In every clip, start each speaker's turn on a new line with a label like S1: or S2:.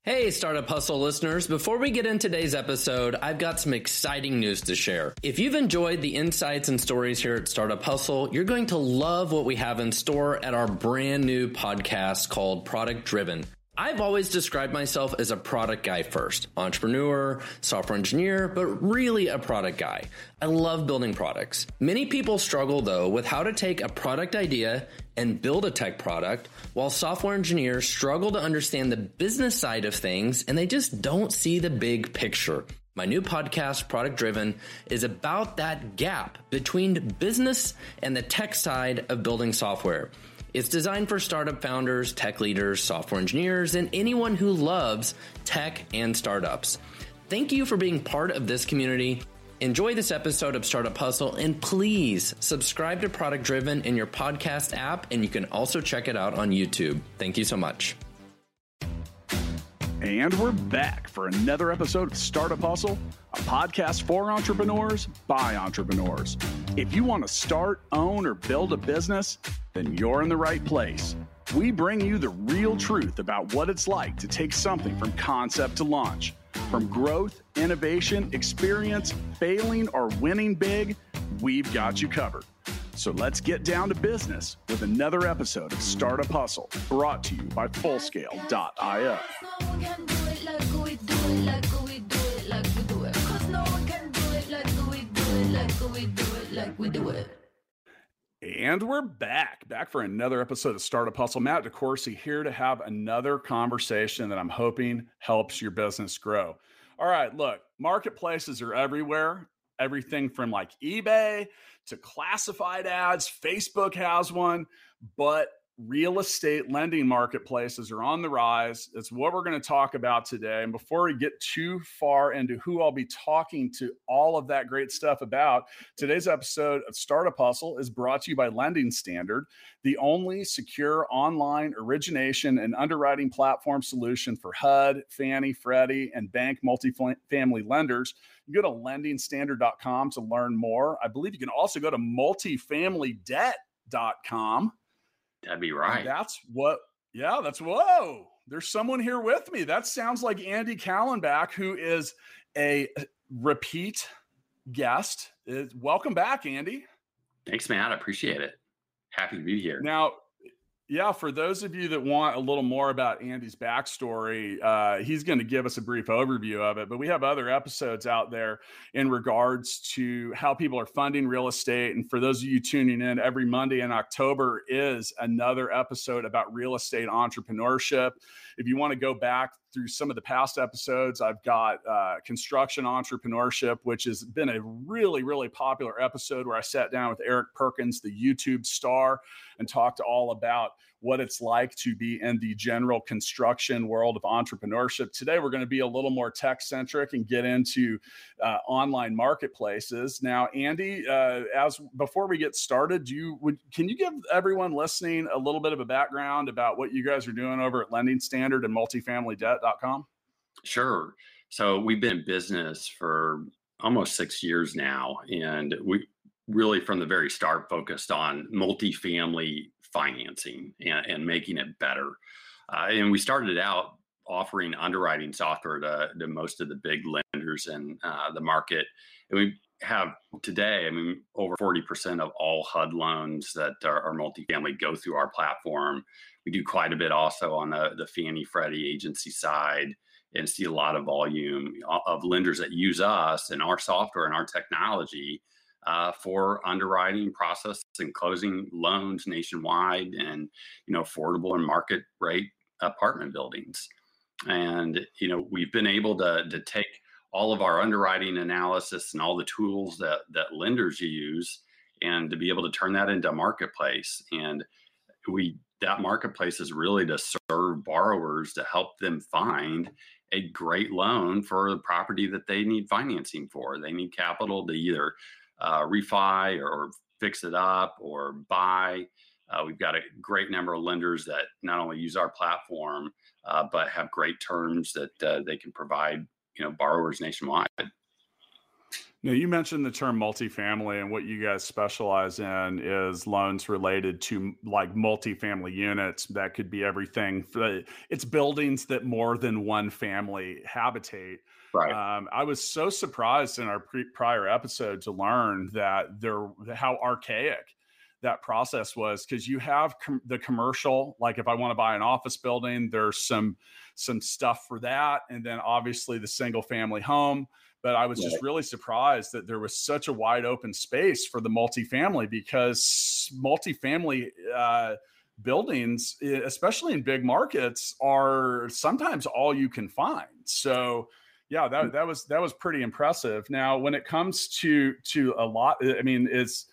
S1: Hey, Startup Hustle listeners. Before we get into today's episode, I've got some exciting news to share. If you've enjoyed the insights and stories here at Startup Hustle, you're going to love what we have in store at our brand new podcast called Product Driven. I've always described myself as a product guy first, entrepreneur, software engineer, but really a product guy. I love building products. Many people struggle though with how to take a product idea and build a tech product, while software engineers struggle to understand the business side of things and they just don't see the big picture. My new podcast, Product Driven, is about that gap between business and the tech side of building software. It's designed for startup founders, tech leaders, software engineers, and anyone who loves tech and startups. Thank you for being part of this community. Enjoy this episode of Startup Hustle, and please subscribe to Product Driven in your podcast app, and you can also check it out on YouTube. Thank you so much.
S2: And we're back for another episode of Startup Hustle, a podcast for entrepreneurs by entrepreneurs. If you want to start, own, or build a business, then you're in the right place. We bring you the real truth about what it's like to take something from concept to launch. From growth, innovation, experience, failing, or winning big, we've got you covered. So let's get down to business with another episode of Startup Hustle, brought to you by Fullscale.io. And we're back for another episode of Startup Hustle. Matt DeCoursey here to have another conversation that I'm hoping helps your business grow. All right, look, marketplaces are everywhere. Everything from like eBay to classified ads. Facebook has one, but real estate lending marketplaces are on the rise. It's what we're going to talk about today. And before we get too far into who I'll be talking to all of that great stuff about, today's episode of Startup Hustle is brought to you by Lending Standard, the only secure online origination and underwriting platform solution for HUD, Fannie, Freddie, and bank multifamily lenders. You go to lendingstandard.com to learn more. I believe you can also go to multifamilydebt.com.
S3: That'd be right.
S2: And that's whoa. There's someone here with me. That sounds like Andy Kallenbach, who is a repeat guest. Welcome back, Andy.
S3: Thanks, Matt. I appreciate it. Happy to be here.
S2: Now, yeah, for those of you that want a little more about Andy's backstory, he's going to give us a brief overview of it. But we have other episodes out there in regards to how people are funding real estate. And for those of you tuning in, every Monday in October is another episode about real estate entrepreneurship. If you want to go back through some of the past episodes, I've got construction entrepreneurship, which has been a really, really popular episode where I sat down with Eric Perkins, the YouTube star, and talked all about what it's like to be in the general construction world of entrepreneurship. Today, we're going to be a little more tech-centric and get into online marketplaces. Now, Andy, before we get started, can you give everyone listening a little bit of a background about what you guys are doing over at Lending Standard and multifamilydebt.com?
S3: Sure. So we've been in business for almost 6 years now, and we really from the very start focused on multifamily financing and making it better. And we started out offering underwriting software to most of the big lenders in the market. And we have today, over 40% of all HUD loans that are multifamily go through our platform. We do quite a bit also on the Fannie Freddie agency side, and see a lot of volume of lenders that use us and our software and our technology for underwriting process and closing loans nationwide, and affordable and market rate apartment buildings. And we've been able to take all of our underwriting analysis and all the tools that lenders use, and to be able to turn that into a marketplace. And that marketplace is really to serve borrowers to help them find a great loan for the property that they need financing for. They need capital to either refi or fix it up or buy. We've got a great number of lenders that not only use our platform, but have great terms that they can provide, borrowers nationwide.
S2: Now, you mentioned the term multifamily, and what you guys specialize in is loans related to like multifamily units. That could be everything. It's buildings that more than one family habitate.
S3: Right.
S2: I was so surprised in our prior episode to learn that how archaic that process was, because you have the commercial, like if I want to buy an office building, there's some stuff for that, and then obviously the single family home. But I was just really surprised that there was such a wide open space for the multifamily, because multifamily buildings, especially in big markets, are sometimes all you can find. So yeah, that was pretty impressive. Now, when it comes to a lot, I mean,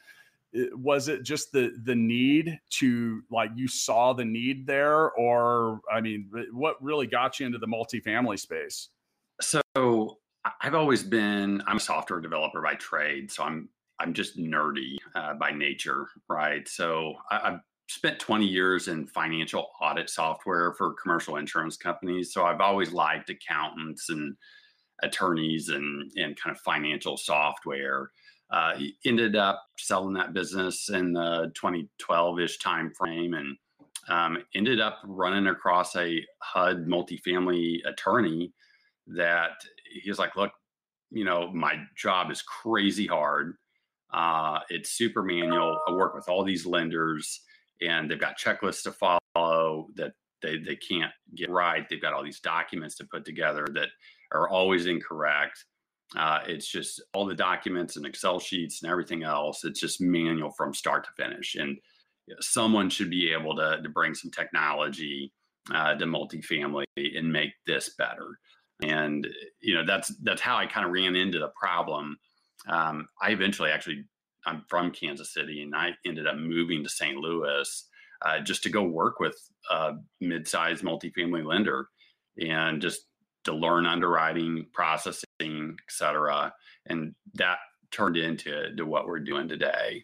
S2: was it just the need to, like, you saw the need there, or I mean, what really got you into the multifamily space?
S3: So I'm a software developer by trade, so I'm just nerdy by nature, right? So I've spent 20 years in financial audit software for commercial insurance companies. So I've always liked accountants and attorneys and kind of financial software. Ended up selling that business in the 2012-ish time frame, and ended up running across a HUD multifamily attorney that he was like, look, my job is crazy hard. It's super manual. I work with all these lenders, and they've got checklists to follow that they can't get right. They've got all these documents to put together that are always incorrect. It's just all the documents and Excel sheets and everything else. It's just manual from start to finish. And someone should be able to bring some technology to multifamily and make this better. And that's how I kind of ran into the problem. I eventually, I'm from Kansas City, and I ended up moving to St. Louis just to go work with a mid-sized multifamily lender, and just to learn underwriting, processing, et cetera. And that turned into what we're doing today.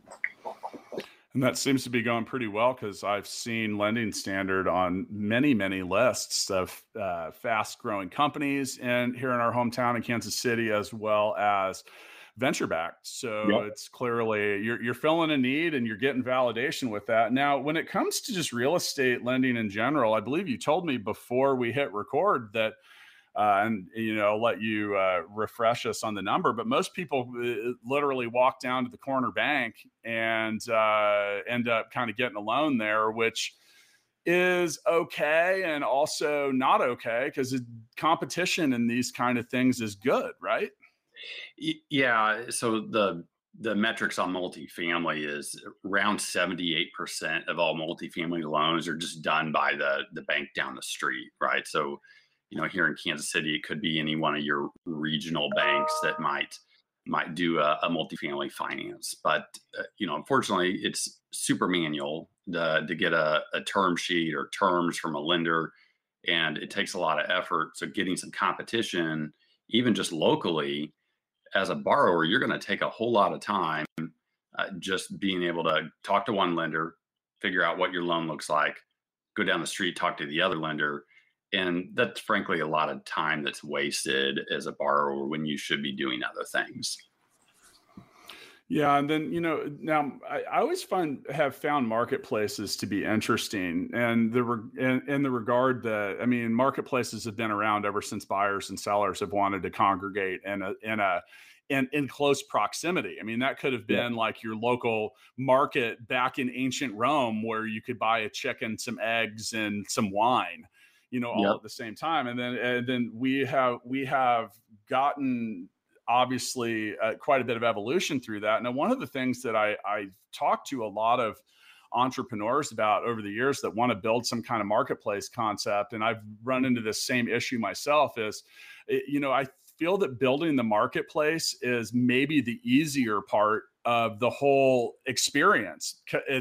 S2: And that seems to be going pretty well, because I've seen Lending Standard on many, many lists of fast-growing companies and here in our hometown in Kansas City, as well as venture-backed. So It's clearly you're filling a need, and you're getting validation with that. Now, when it comes to just real estate lending in general, I believe you told me before we hit record that, and I'll let you refresh us on the number, but most people literally walk down to the corner bank and end up kind of getting a loan there, which is okay and also not okay, because competition in these kind of things is good, right?
S3: Yeah. So the metrics on multifamily is around 78% of all multifamily loans are just done by the bank down the street, right? So here in Kansas City, it could be any one of your regional banks that might do a multifamily finance. But, unfortunately, it's super manual to get a term sheet or terms from a lender, and it takes a lot of effort. So getting some competition, even just locally, as a borrower, you're going to take a whole lot of time just being able to talk to one lender, figure out what your loan looks like, go down the street, talk to the other lender. And that's frankly a lot of time that's wasted as a borrower when you should be doing other things.
S2: Yeah, and then now I always have found marketplaces to be interesting, and in the regard that, I mean, marketplaces have been around ever since buyers and sellers have wanted to congregate in close proximity. I mean, that could have been like your local market back in ancient Rome, where you could buy a chicken, some eggs, and some wine, all at the same time. And then we have gotten, obviously, quite a bit of evolution through that. Now, one of the things that I talked to a lot of entrepreneurs about over the years that want to build some kind of marketplace concept, and I've run into this same issue myself, is, I feel that building the marketplace is maybe the easier part of the whole experience.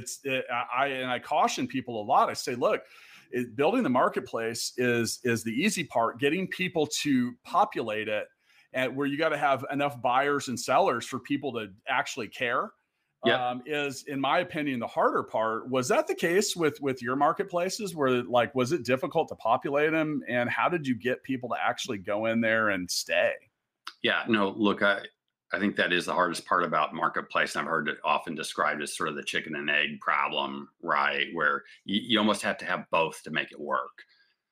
S2: I caution people a lot. I say, look, building the marketplace is the easy part. Getting people to populate it, and where you got to have enough buyers and sellers for people to actually care, is, in my opinion, the harder part. Was that the case with your marketplaces? Where, like, was it difficult to populate them, and how did you get people to actually go in there and stay?
S3: Yeah, no, look, I I think that is the hardest part about marketplace. And I've heard it often described as sort of the chicken and egg problem, right? Where you almost have to have both to make it work.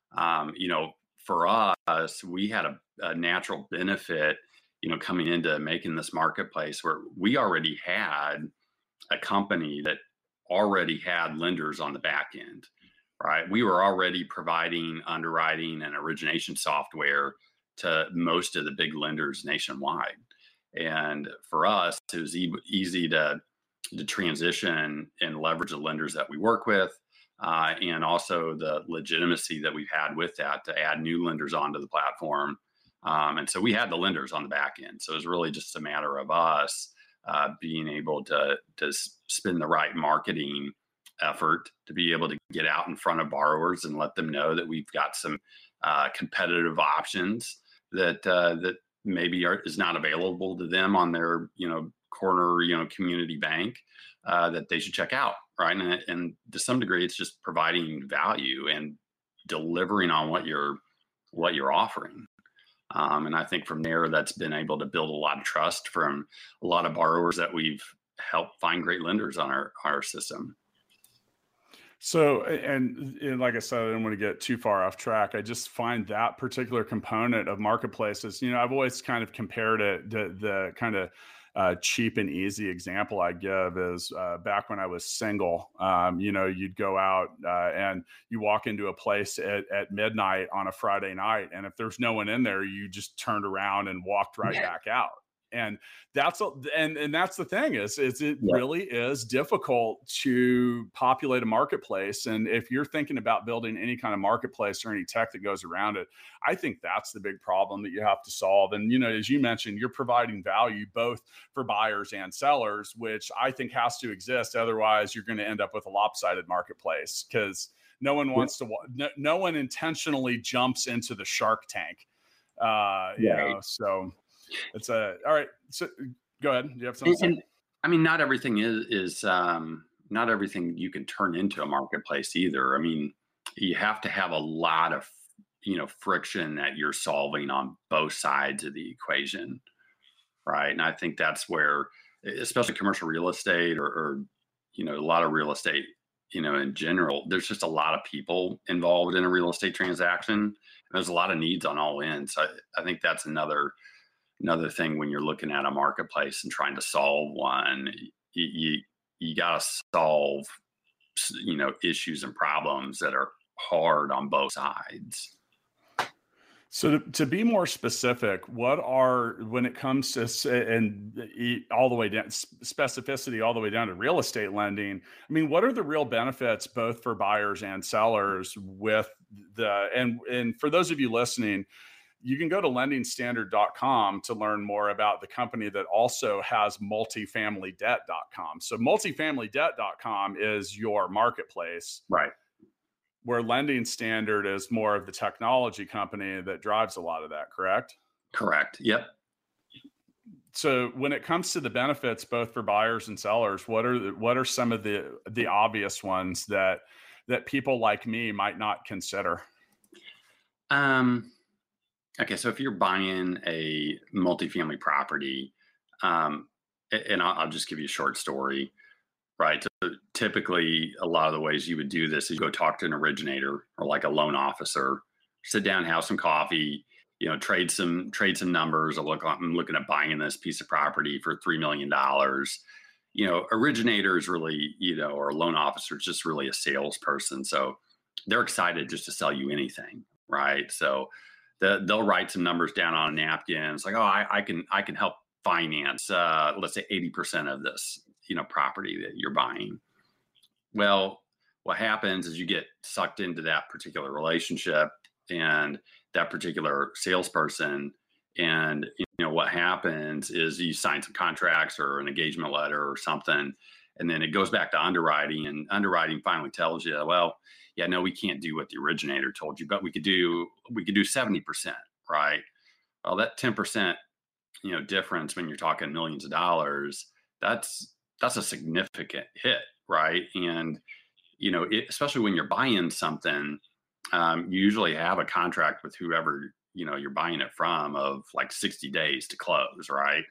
S3: For us, we had a natural benefit, coming into making this marketplace where we already had a company that already had lenders on the back end, right? We were already providing underwriting and origination software to most of the big lenders nationwide. And for us, it was easy to transition and leverage the lenders that we work with, and also the legitimacy that we've had with that to add new lenders onto the platform. And so we had the lenders on the back end. So it was really just a matter of us being able to spend the right marketing effort to be able to get out in front of borrowers and let them know that we've got some competitive options that maybe is not available to them on their corner community bank that they should check out, right? And to some degree, it's just providing value and delivering on what you're offering. And I think from there, that's been able to build a lot of trust from a lot of borrowers that we've helped find great lenders on our system.
S2: So, and like I said, I don't want to get too far off track. I just find that particular component of marketplaces, I've always kind of compared it to the kind of cheap and easy example I give is back when I was single. You'd go out and you walk into a place at midnight on a Friday night, and if there's no one in there, you just turned around and walked right back out. And that's the thing is it really is difficult to populate a marketplace. And if you're thinking about building any kind of marketplace or any tech that goes around it, I think that's the big problem that you have to solve. And, as you mentioned, you're providing value both for buyers and sellers, which I think has to exist. Otherwise, you're going to end up with a lopsided marketplace because no one wants to, no one intentionally jumps into the Shark Tank, so. It's all right. So go ahead. Do you have something to say?
S3: I mean, not everything is not everything you can turn into a marketplace either. I mean, you have to have a lot of, friction that you're solving on both sides of the equation. Right. And I think that's where, especially commercial real estate or a lot of real estate, in general, there's just a lot of people involved in a real estate transaction. And there's a lot of needs on all ends. So I think that's another thing when you're looking at a marketplace and trying to solve one, you got to solve, issues and problems that are hard on both sides.
S2: So to be more specific, when it comes to all the way down specificity, all the way down to real estate lending, I mean, what are the real benefits both for buyers and sellers with and for those of you listening, you can go to lendingstandard.com to learn more about the company that also has multifamilydebt.com. So multifamilydebt.com is your marketplace.
S3: Right.
S2: Where Lending Standard is more of the technology company that drives a lot of that, correct?
S3: Correct. Yep.
S2: So when it comes to the benefits, both for buyers and sellers, what are some of the obvious ones that people like me might not consider?
S3: Okay, so if you're buying a multifamily property, and I'll just give you a short story, right? So typically, a lot of the ways you would do this is you go talk to an originator or like a loan officer, sit down, have some coffee, trade some numbers. I'm looking at buying this piece of property for $3 million. Originator is really, or a loan officer is just really a salesperson. So they're excited just to sell you anything, right? So they'll write some numbers down on a napkin. It's like, I can help finance, let's say 80% of this, property that you're buying. Well, what happens is you get sucked into that particular relationship and that particular salesperson. And, what happens is you sign some contracts or an engagement letter or something, and then it goes back to underwriting, and underwriting finally tells you, well, yeah, no, we can't do what the originator told you, but we could do 70%, right? Well, that 10%, difference when you're talking millions of dollars, that's a significant hit, right? And, especially when you're buying something, you usually have a contract with whoever, you're buying it from of like 60 days to close, right?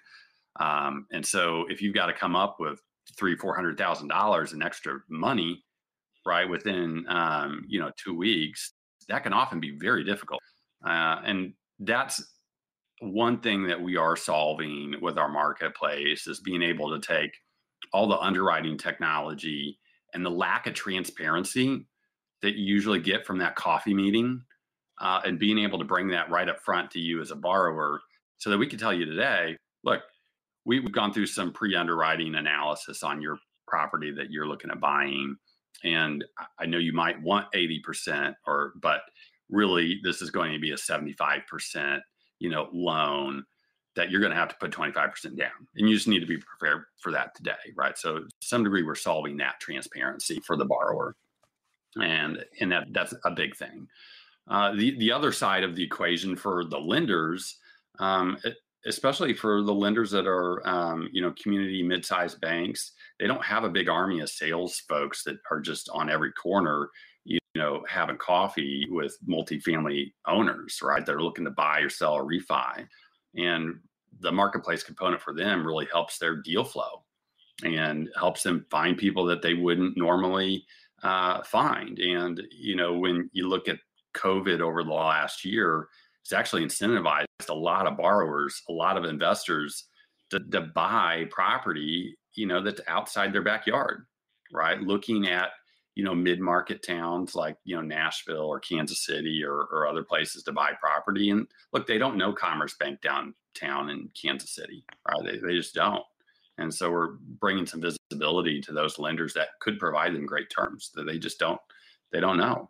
S3: And so if you've got to come up with $300,000-$400,000 in extra money, right, within 2 weeks, that can often be very difficult. And that's one thing that we are solving with our marketplace, is being able to take all the underwriting technology and the lack of transparency that you usually get from that coffee meeting, and being able to bring that right up front to you as a borrower, so that we can tell you today, look, we've gone through some pre-underwriting analysis on your property that you're looking at buying. And I know you might want 80%, but really this is going to be a 75%, loan that you're going to have to put 25% down. And you just need to be prepared for that today, right? So to some degree, we're solving that transparency for the borrower. And that's a big thing. The other side of the equation for the lenders, especially for the lenders that are, community mid-sized banks, they don't have a big army of sales folks that are just on every corner, having coffee with multifamily owners, right? They're looking to buy or sell or refi. And the marketplace component for them really helps their deal flow and helps them find people that they wouldn't normally find. And, when you look at COVID over the last year, it's actually incentivized a lot of borrowers, a lot of investors to buy property, that's outside their backyard, right? Looking at, mid-market towns like, Nashville or Kansas City or other places to buy property. And look, they don't know Commerce Bank downtown in Kansas City, right? They just don't. And so we're bringing some visibility to those lenders that could provide them great terms that they just don't know.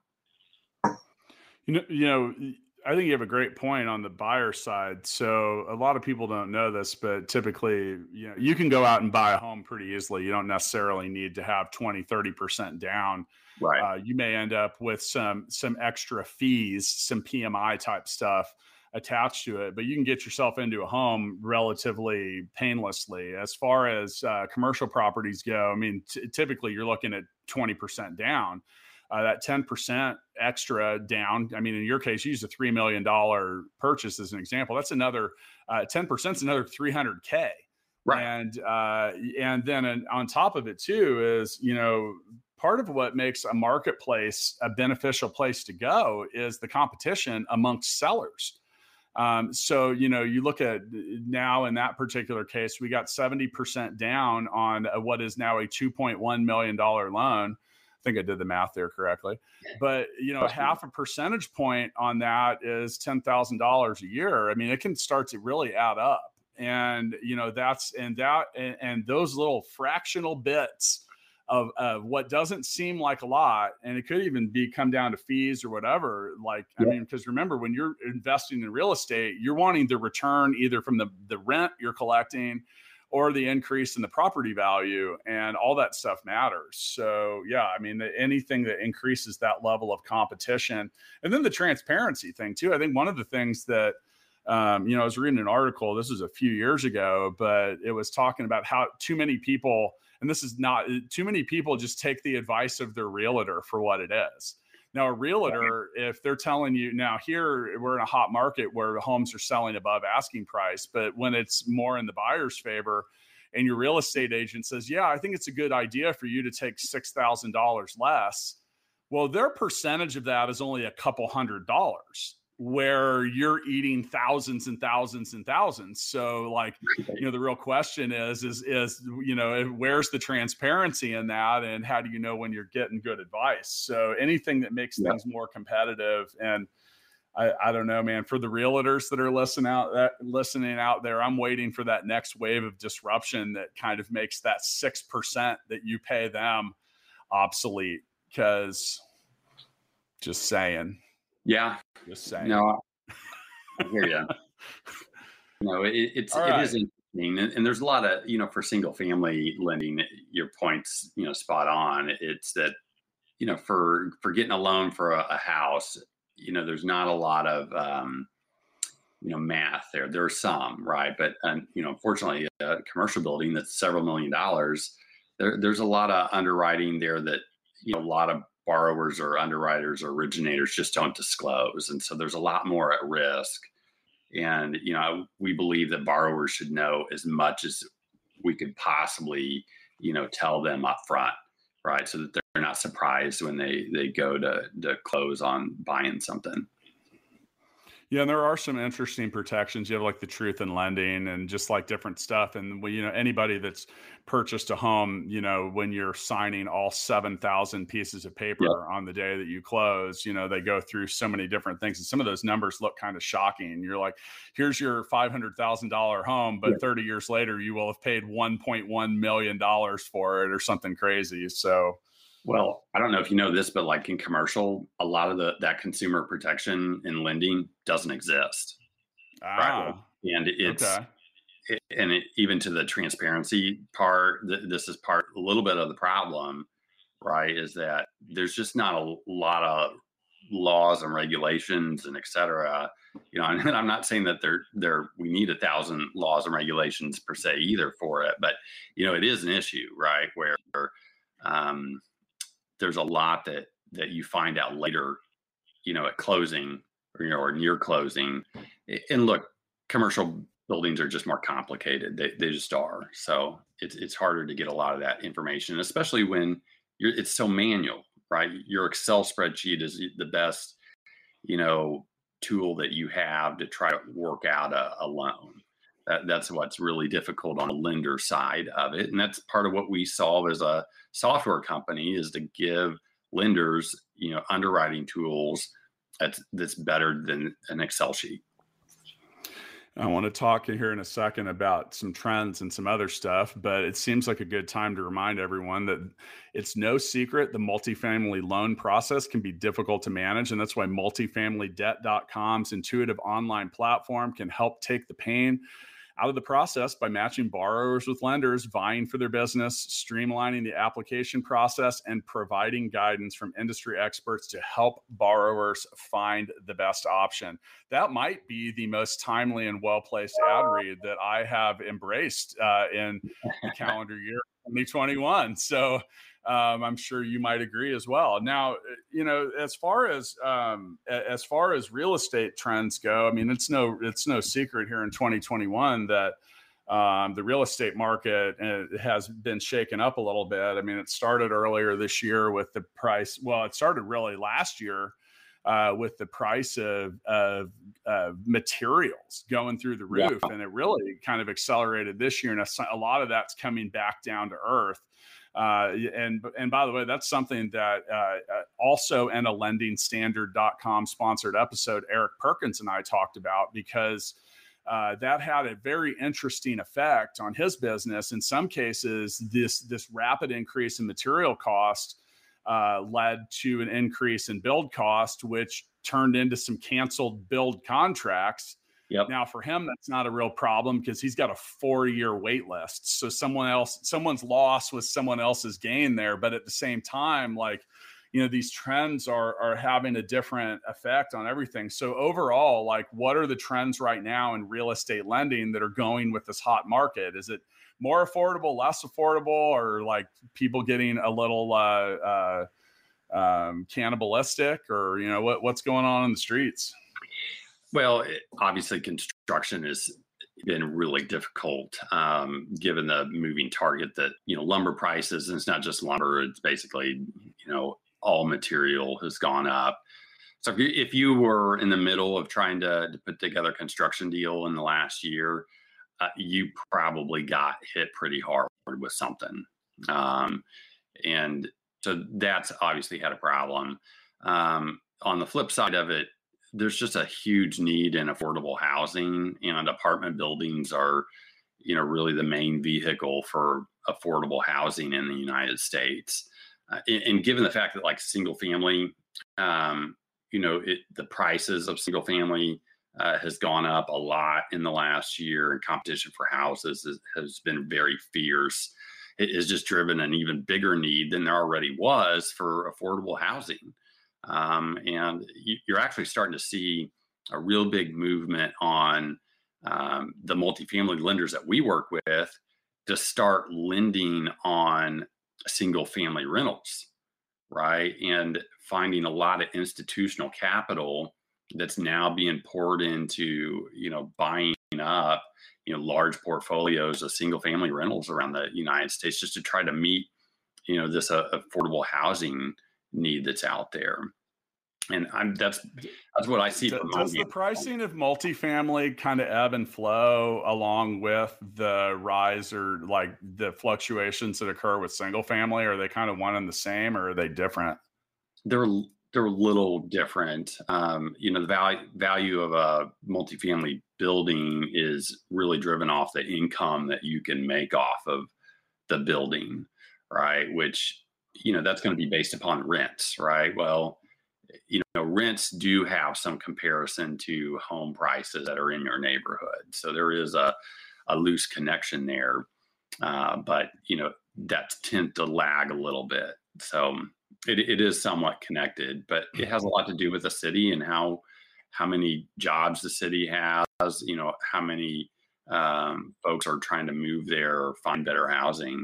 S2: I think you have a great point on the buyer side. So a lot of people don't know this, but typically, you can go out and buy a home pretty easily. You don't necessarily need to have 20, 30% down.
S3: Right.
S2: You may end up with some extra fees, some PMI type stuff attached to it, but you can get yourself into a home relatively painlessly. As far as commercial properties go, I mean, typically you're looking at 20% down. That 10% extra down, I mean, in your case, you use a $3 million purchase as an example. That's another 10% is another $300K.
S3: Right.
S2: And then on top of it too is, part of what makes a marketplace a beneficial place to go is the competition amongst sellers. So, you look at now in that particular case, we got 70% down on what is now a $2.1 million loan. I think I did the math there correctly, but half a percentage point on that is $10,000 a year. I mean, it can start to really add up, and and those little fractional bits of what doesn't seem like a lot, and it could even come down to fees or whatever. I mean, because remember, when you're investing in real estate, you're wanting the return either from the rent you're collecting or the increase in the property value, and all that stuff matters. So yeah, I mean, anything that increases that level of competition, and then the transparency thing too. I think one of the things that, I was reading an article, this was a few years ago, but it was talking about how too many people just take the advice of their realtor for what it is. Now, a realtor, if they're telling you, now here we're in a hot market where homes are selling above asking price, but when it's more in the buyer's favor and your real estate agent says, yeah, I think it's a good idea for you to take $6,000 less. Well, their percentage of that is only a couple $100, where you're eating thousands and thousands and thousands. So the real question is, where's the transparency in that? And how do you know when you're getting good advice? So anything that makes things more competitive. And I don't know, man, for the realtors that are listening out there, I'm waiting for that next wave of disruption that kind of makes that 6% that you pay them obsolete. Because just saying.
S3: Yeah.
S2: Just saying.
S3: No, I hear you. It is interesting. And there's a lot of, for single family lending, your point's, spot on. It's that, for getting a loan for a house, there's not a lot of, math there. There's some, right? But, unfortunately, a commercial building that's several $1 million, there's a lot of underwriting there that, a lot of borrowers or underwriters or originators just don't disclose. And so there's a lot more at risk. And, we believe that borrowers should know as much as we could possibly, tell them up front, right? So that they're not surprised when they go to close on buying something.
S2: Yeah, and there are some interesting protections. You have like the truth in lending and just like different stuff. And anybody that's purchased a home, when you're signing all 7,000 pieces of paper
S3: Yep.
S2: on the day that you close, they go through so many different things. And some of those numbers look kind of shocking. You're like, here's your $500,000 home, but
S3: Yep.
S2: 30 years later, you will have paid $1.1 million for it or something crazy. So,
S3: Well, I don't know if you know this, but like in commercial, a lot of that consumer protection in lending doesn't exist, right? And
S2: okay.
S3: even to the transparency part, this is a little bit of the problem, right? Is that there's just not a lot of laws and regulations and et cetera. And I'm not saying that we need 1,000 laws and regulations per se either for it, but it is an issue, right? Where there's a lot that you find out later, at closing or near closing. And look, commercial buildings are just more complicated. They just are. So it's harder to get a lot of that information, especially when it's so manual, right? Your Excel spreadsheet is the best, tool that you have to try to work out a loan. That's what's really difficult on the lender side of it. And that's part of what we solve as a software company, is to give lenders, underwriting tools that's better than an Excel sheet.
S2: I want to talk here in a second about some trends and some other stuff, but it seems like a good time to remind everyone that it's no secret the multifamily loan process can be difficult to manage. And that's why multifamilydebt.com's intuitive online platform can help take the pain out of the process by matching borrowers with lenders vying for their business, streamlining the application process, and providing guidance from industry experts to help borrowers find the best option. That might be the most timely and well-placed ad read that I have embraced in the calendar year 2021. So I'm sure you might agree as well. Now, as far as real estate trends go, I mean, it's no secret here in 2021 that the real estate market has been shaken up a little bit. I mean, it started earlier this year with the price. Well, it started really last year with the price of materials going through the roof, and it really kind of accelerated this year. And a lot of that's coming back down to earth. And by the way, that's something that also in a lendingstandard.com sponsored episode, Eric Perkins and I talked about, because that had a very interesting effect on his business. In some cases, this rapid increase in material cost led to an increase in build cost, which turned into some canceled build contracts.
S3: Yep.
S2: Now, for him, that's not a real problem because he's got a 4-year wait list. So someone's loss was someone else's gain there. But at the same time, these trends are having a different effect on everything. So overall, what are the trends right now in real estate lending that are going with this hot market? Is it more affordable, less affordable, or people getting a little cannibalistic, or what's going on in the streets?
S3: Well, obviously, construction has been really difficult given the moving target that, lumber prices, and it's not just lumber, it's basically, all material has gone up. So if you were in the middle of trying to put together a construction deal in the last year, you probably got hit pretty hard with something. And so that's obviously had a problem. On the flip side of it, there's just a huge need in affordable housing, and apartment buildings are, really the main vehicle for affordable housing in the United States. And given the fact that single family, the prices of single family has gone up a lot in the last year, and competition for houses has been very fierce. It has just driven an even bigger need than there already was for affordable housing. And you're actually starting to see a real big movement on the multifamily lenders that we work with to start lending on single family rentals, right? And finding a lot of institutional capital that's now being poured into, buying up, large portfolios of single family rentals around the United States just to try to meet, this affordable housing need that's out there. And that's what I see from my
S2: Does the pricing of multifamily kind of ebb and flow along with the rise or like the fluctuations that occur with single family? Are they kind of one and the same, or are they different?
S3: They're they're a little different. The value of a multifamily building is really driven off the income that you can make off of the building, right? Which, that's going to be based upon rents, right? Well, rents do have some comparison to home prices that are in your neighborhood. So there is a loose connection there. But, that tend to lag a little bit. So it is somewhat connected, but it has a lot to do with the city and how many jobs the city has, how many folks are trying to move there or find better housing.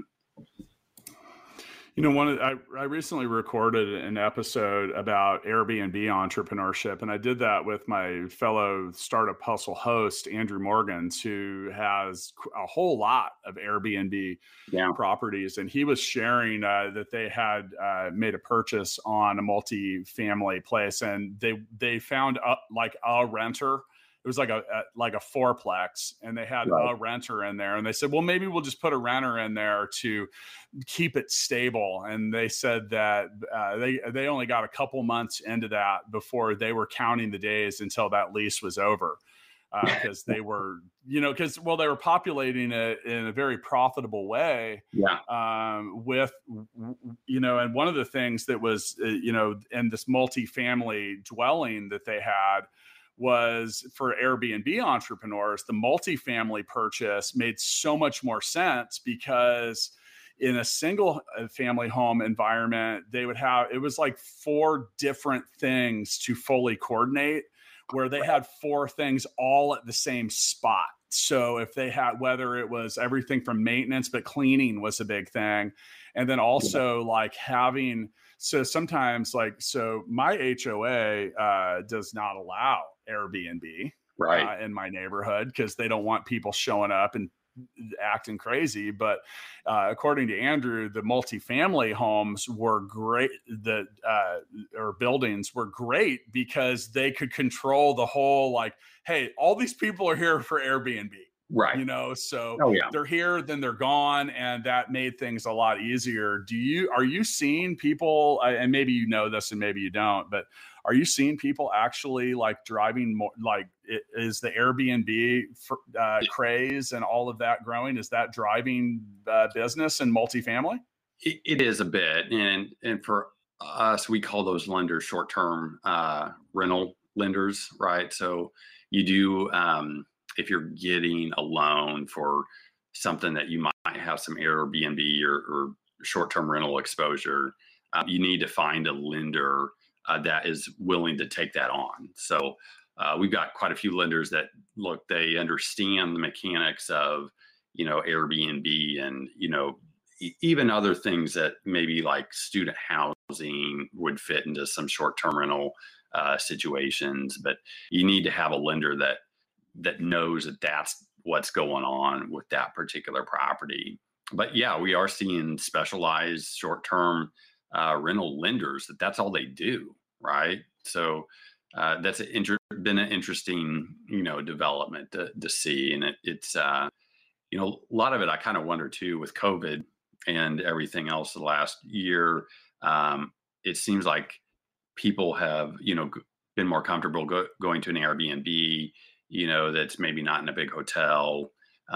S2: I recently recorded an episode about Airbnb entrepreneurship, and I did that with my fellow Startup Hustle host, Andrew Morgans, who has a whole lot of Airbnb properties. And he was sharing that they had made a purchase on a multi-family place, and they found a renter. It was like a fourplex, and they had a renter in there, and they said, well, maybe we'll just put a renter in there to keep it stable. And they said that they only got a couple months into that before they were counting the days until that lease was over, because they were, they were populating it in a very profitable way. With, and one of the things that was, in this multifamily dwelling that they had was for Airbnb entrepreneurs, the multifamily purchase made so much more sense because in a single family home environment, they would have, it was like 4 different things to fully coordinate, where they had 4 things all at the same spot. So if they had, whether it was everything from maintenance, but cleaning was a big thing. And then also like having, so sometimes so my HOA does not allow Airbnb in my neighborhood because they don't want people showing up and acting crazy. But according to Andrew, the multifamily homes were great, or buildings were great because they could control the whole, hey, all these people are here for Airbnb.
S3: Right.
S2: So they're here, then they're gone. And that made things a lot easier. Are you seeing people, and maybe you know this and maybe you don't, but are you seeing people actually driving more, is the Airbnb craze and all of that growing? Is that driving business and multifamily?
S3: It is a bit. And for us, we call those lenders short-term rental lenders, right? So you do, if you're getting a loan for something that you might have some Airbnb or short-term rental exposure, you need to find a lender that is willing to take that on. So we've got quite a few lenders that they understand the mechanics of, Airbnb and, even other things that maybe like student housing would fit into some short-term rental situations. But you need to have a lender that knows that that's what's going on with that particular property. But yeah, we are seeing specialized short-term rental lenders that's all they do, right? So that's been an interesting, development to see. And it's a lot of it, I kind of wonder too, with COVID and everything else the last year, it seems like people have, been more comfortable going to an Airbnb, that's maybe not in a big hotel,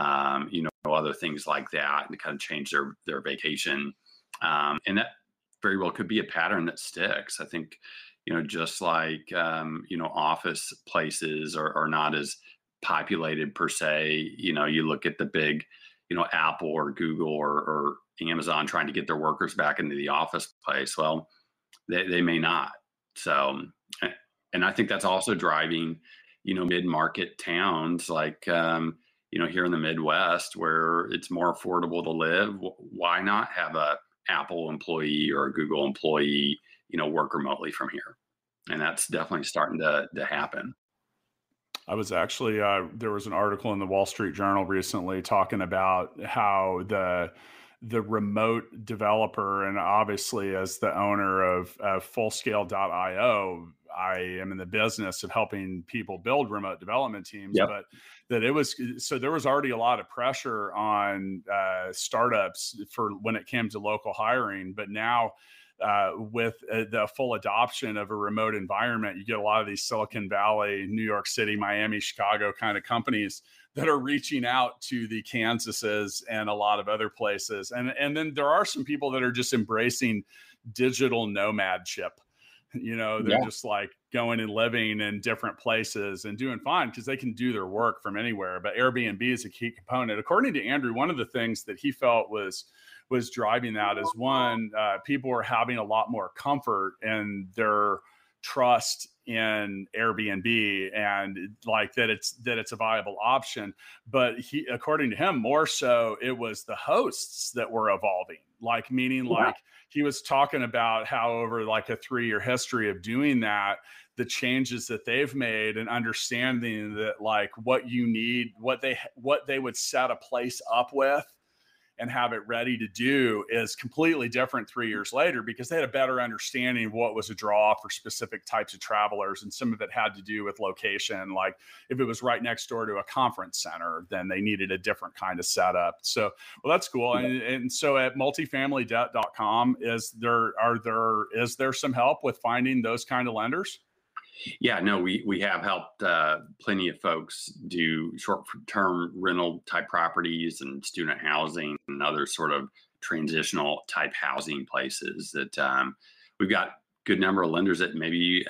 S3: other things like that, and kind of change their vacation. And that very well could be a pattern that sticks. I think, just like, office places are not as populated per se. You look at the big, Apple or Google or Amazon trying to get their workers back into the office place. Well, they may not. So, and I think that's also driving, mid-market towns like, here in the Midwest where it's more affordable to live. Why not have a Apple employee or a Google employee, work remotely from here? And that's definitely starting to happen.
S2: I was actually there was an article in the Wall Street Journal recently talking about how the remote developer, and obviously as the owner of Fullscale.io, I am in the business of helping people build remote development teams.
S3: Yep.
S2: But that it was so there was already a lot of pressure on startups for when it came to local hiring, but now with the full adoption of a remote environment, you get a lot of these Silicon Valley, New York City, Miami, Chicago kind of companies that are reaching out to the Kansases and a lot of other places. And then there are some people that are just embracing digital nomadship. They're just like going and living in different places and doing fine because they can do their work from anywhere. But Airbnb is a key component. According to Andrew, one of the things that he felt was driving that is one, people are having a lot more comfort in their trust in Airbnb and like that it's a viable option. But according to him, more so it was the hosts that were evolving, like meaning like he was talking about how over like a 3-year history of doing that, the changes that they've made and understanding that like what you need, what they would set a place up with and have it ready to do is completely different 3 years later because they had a better understanding of what was a draw for specific types of travelers. And some of it had to do with location. Like if it was right next door to a conference center, then they needed a different kind of setup. So, well, that's cool. And so at multifamilydebt.com, is there some help with finding those kind of lenders?
S3: Yeah, no, we have helped plenty of folks do short-term rental type properties and student housing and other sort of transitional type housing places that we've got good number of lenders that maybe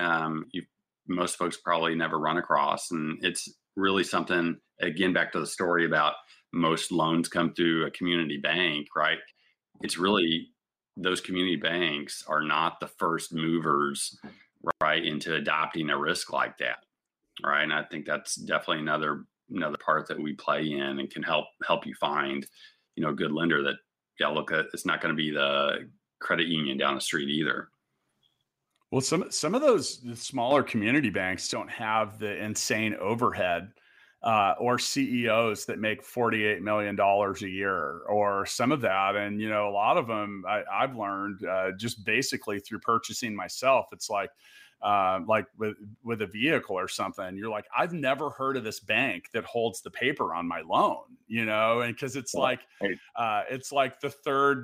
S3: most folks probably never run across. And it's really something, again, back to the story about most loans come through a community bank, right? It's really those community banks are not the first movers right into adopting a risk like that, right? And I think that's definitely another part that we play in and can help you find a good lender that look at. It's not going to be the credit union down the street either.
S2: Well, some of those smaller community banks don't have the insane overhead or CEOs that make $48 million a year or some of that. And, a lot of them I've learned just basically through purchasing myself. It's like with a vehicle or something, you're like, I've never heard of this bank that holds the paper on my loan, and because it's it's like the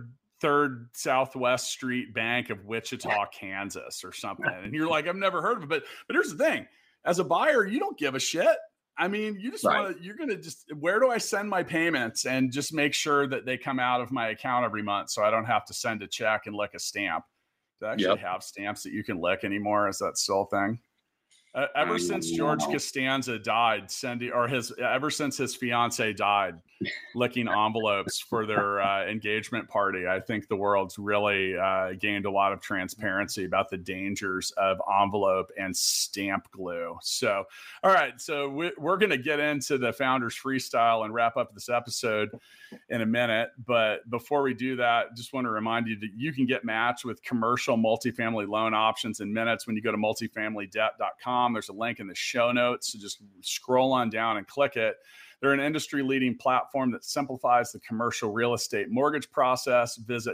S2: third Southwest Street Bank of Wichita, Kansas or something. And you're like, I've never heard of it. But here's the thing, as a buyer, you don't give a shit. I mean, you just you're going to just, where do I send my payments and just make sure that they come out of my account every month so I don't have to send a check and lick a stamp. Do I actually have stamps that you can lick anymore? Is that still a thing? Ever since George Costanza died, ever since his fiance died, licking envelopes for their engagement party, I think the world's really gained a lot of transparency about the dangers of envelope and stamp glue. So, all right, so we're going to get into the Founders Freestyle and wrap up this episode in a minute. But before we do that, just want to remind you that you can get matched with commercial multifamily loan options in minutes when you go to multifamilydebt.com. There's a link in the show notes, so just scroll on down and click it. They're an industry-leading platform that simplifies the commercial real estate mortgage process. Visit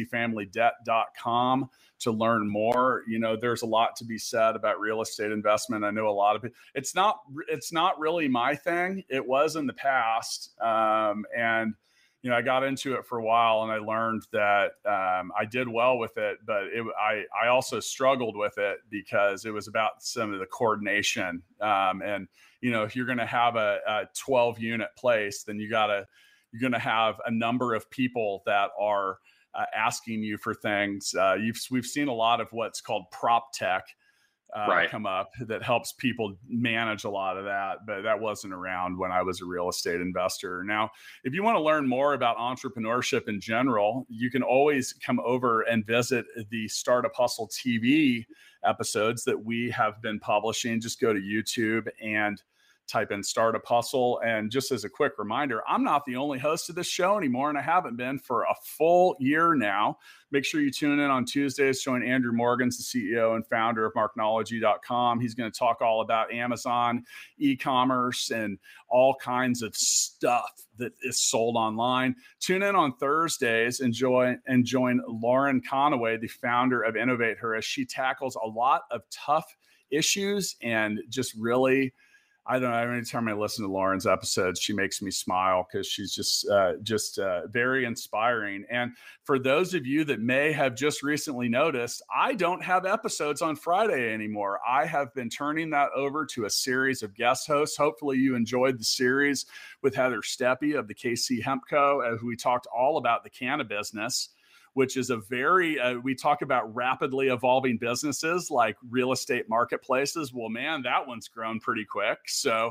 S2: multifamilydebt.com to learn more. There's a lot to be said about real estate investment. I know a lot of people. It's not really my thing. It was in the past, and I got into it for a while and I learned that I did well with it, but I also struggled with it because it was about some of the coordination. And, if you're going to have a 12 unit place, then you're going to have a number of people that are asking you for things. We've seen a lot of what's called prop tech come up that helps people manage a lot of that, but that wasn't around when I was a real estate investor. Now, if you want to learn more about entrepreneurship in general, you can always come over and visit the Startup Hustle TV episodes that we have been publishing. Just go to YouTube and type in Startup Hustle. And just as a quick reminder, I'm not the only host of this show anymore, and I haven't been for a full year now. Make sure you tune in on Tuesdays. Join Andrew Morgans, the CEO and founder of Marknology.com. He's going to talk all about Amazon, e-commerce, and all kinds of stuff that is sold online. Tune in on Thursdays and join Lauren Conaway, the founder of Innovate Her, as she tackles a lot of tough issues and just really, I don't know, every time I listen to Lauren's episodes, she makes me smile because she's just very inspiring. And for those of you that may have just recently noticed, I don't have episodes on Friday anymore. I have been turning that over to a series of guest hosts. Hopefully you enjoyed the series with Heather Steppe of the KC Hemp Co., as we talked all about the cannabis business, which is a very, we talk about rapidly evolving businesses like real estate marketplaces. Well, man, that one's grown pretty quick. So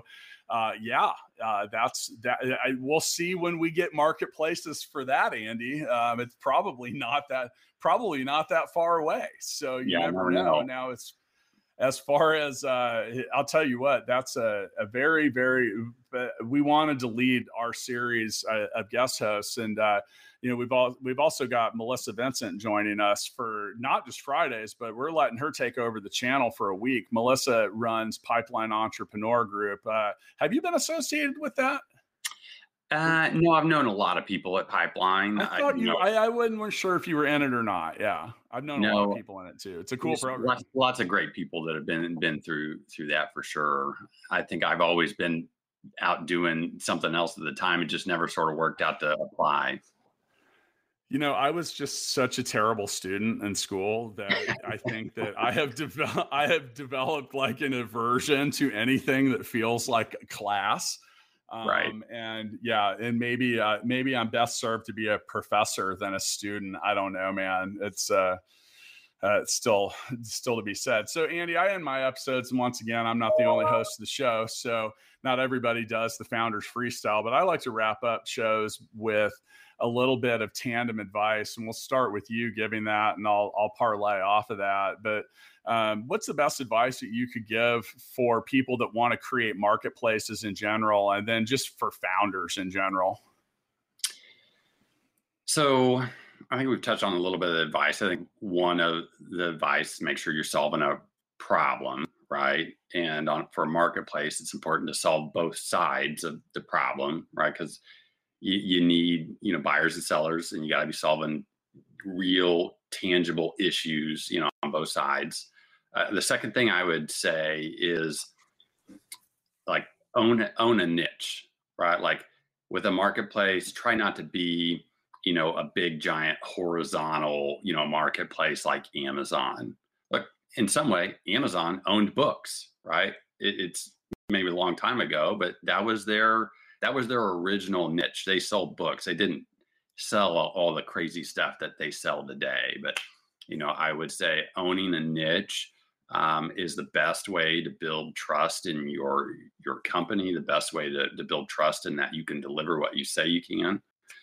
S2: that's that. We'll see when we get marketplaces for that, Andy. It's probably not that far away. So you never know. Now it's, as far as, I'll tell you what, that's a very, very, we wanted to lead our series of guest hosts. And, we've also got Melissa Vincent joining us for not just Fridays, but we're letting her take over the channel for a week. Melissa runs Pipeline Entrepreneur Group. Have you been associated with that?
S3: No, I've known a lot of people at Pipeline.
S2: I thought I wasn't sure if you were in it or not. Yeah, I've known a lot of people in it too. It's a cool program.
S3: Lots of great people that have been through that for sure. I think I've always been out doing something else at the time. It just never sort of worked out to apply.
S2: I was just such a terrible student in school that I think that I have developed like an aversion to anything that feels like a class.
S3: Right.
S2: And maybe I'm best served to be a professor than a student. I don't know, man. It's still to be said. So Andy, I end my episodes, and once again, I'm not the only host of the show. So not everybody does the Founders Freestyle, but I like to wrap up shows with a little bit of tandem advice, and we'll start with you giving that, and I'll parlay off of that. But what's the best advice that you could give for people that want to create marketplaces in general, and then just for founders in general?
S3: So I think we've touched on a little bit of advice. I think one of the advice is make sure you're solving a problem, right? And for a marketplace, it's important to solve both sides of the problem, right? Because you need, buyers and sellers, and you got to be solving real tangible issues, on both sides. The second thing I would say is like own a niche, right? Like with a marketplace, try not to be, a big giant horizontal, marketplace like Amazon. Look, in some way, Amazon owned books, right? It's maybe a long time ago, but that was their original niche. They sold books. They didn't sell all the crazy stuff that they sell today. But, I would say owning a niche is the best way to build trust in your company, the best way to build trust in that you can deliver what you say you can.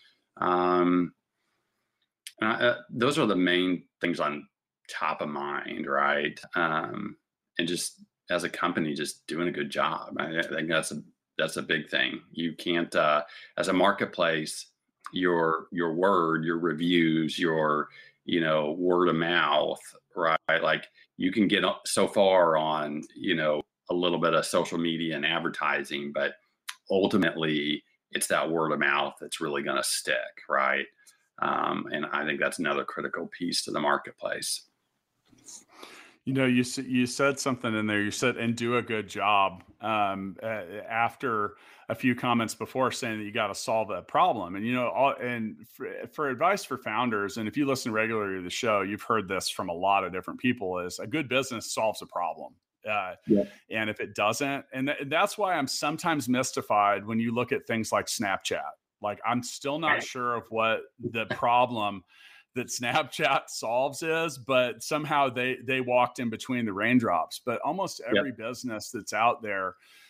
S3: Those are the main things on top of mind, right? And just as a company, just doing a good job. I think that's a big thing. You can't, as a marketplace, your word, your reviews, your, word of mouth, right? Like you can get so far on, a little bit of social media and advertising, but ultimately it's that word of mouth that's really going to stick, right? And I think that's another critical piece to the marketplace.
S2: You said something in there. You said, and do a good job, after a few comments before saying that you got to solve a problem. And, for advice for founders, and if you listen regularly to the show, you've heard this from a lot of different people, is a good business solves a problem. And if it doesn't, and that's why I'm sometimes mystified when you look at things like Snapchat. Like I'm still not sure of what the problem that Snapchat solves is, but somehow they walked in between the raindrops. But almost every business that's out there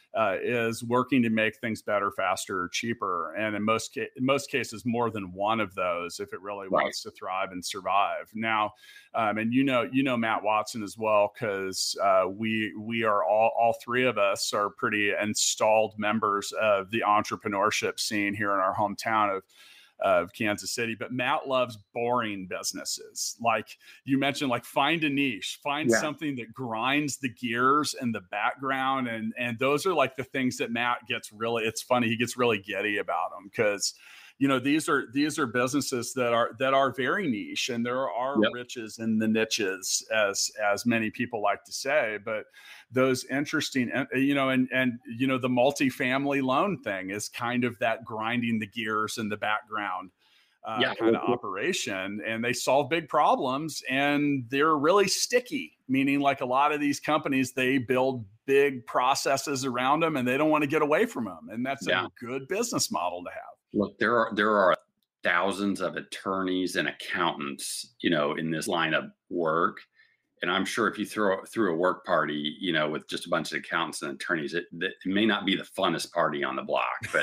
S2: is working to make things better, faster, cheaper, and in most cases, more than one of those if it really wants to thrive and survive. Now, and you know Matt Watson as well, because we are all three of us are pretty installed members of the entrepreneurship scene here in our hometown of Kansas City. But Matt loves boring businesses. Like you mentioned, like find a niche, find something that grinds the gears in the background. And those are like the things that Matt gets really, it's funny, he gets really giddy about them, because these are businesses that are very niche, and there are riches in the niches, as many people like to say. But those interesting, and the multifamily loan thing is kind of that grinding the gears in the background kind of operation, and they solve big problems, and they're really sticky. Meaning, like a lot of these companies, they build big processes around them, and they don't want to get away from them, and that's a good business model to have.
S3: Look, there are thousands of attorneys and accountants, in this line of work. And I'm sure if you threw a work party, with just a bunch of accountants and attorneys, it may not be the funnest party on the block. But,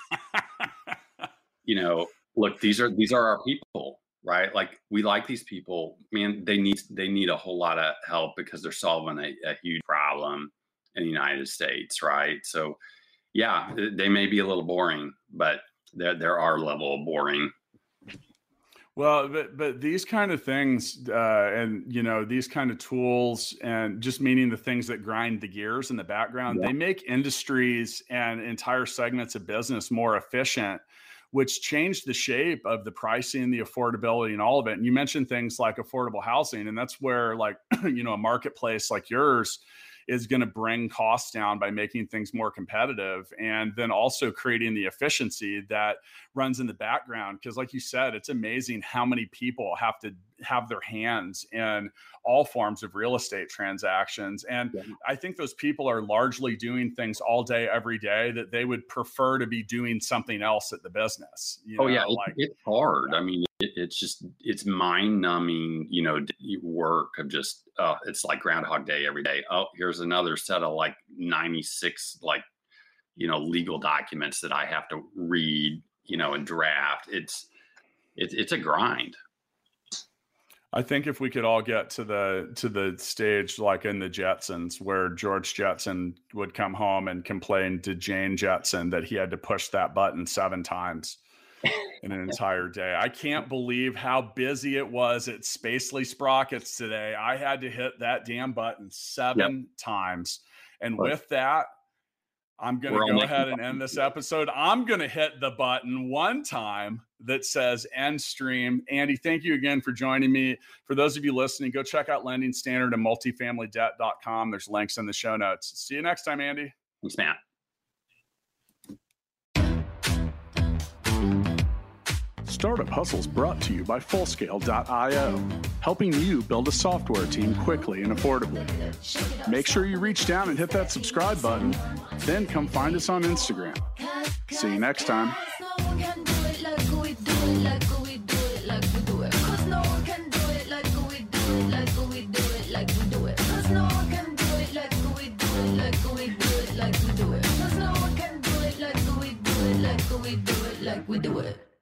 S3: look, these are our people, right? Like, we like these people, man. They need a whole lot of help because they're solving a huge problem in the United States, right? So, yeah, they may be a little boring, but there are level of boring.
S2: Well, but these kind of things, and these kind of tools, and just meaning the things that grind the gears in the background, they make industries and entire segments of business more efficient, which change the shape of the pricing, the affordability, and all of it. And you mentioned things like affordable housing, and that's where, like, a marketplace like yours is going to bring costs down by making things more competitive, and then also creating the efficiency that runs in the background. Because like you said, it's amazing how many people have to have their hands in all forms of real estate transactions. And I think those people are largely doing things all day, every day, that they would prefer to be doing something else at the business.
S3: It's hard. I mean, it's mind numbing, work of just, it's like Groundhog Day every day. Oh, here's another set of like 96, legal documents that I have to read, and draft. It's a grind.
S2: I think if we could all get to the stage like in the Jetsons, where George Jetson would come home and complain to Jane Jetson that he had to push that button 7 times in an entire day. I can't believe how busy it was at Spacely Sprockets today. I had to hit that damn button 7 times. And with that, I'm going to go ahead and end this episode. I'm going to hit the button 1 time that says end stream. Andy, thank you again for joining me. For those of you listening, go check out Lending Standard and multifamilydebt.com. There's links in the show notes. See you next time, Andy.
S3: Thanks, Matt.
S2: Startup Hustles brought to you by Fullscale.io, helping you build a software team quickly and affordably. Make sure you reach down and hit that subscribe button, then come find us on Instagram. See you next time.
S4: We do it.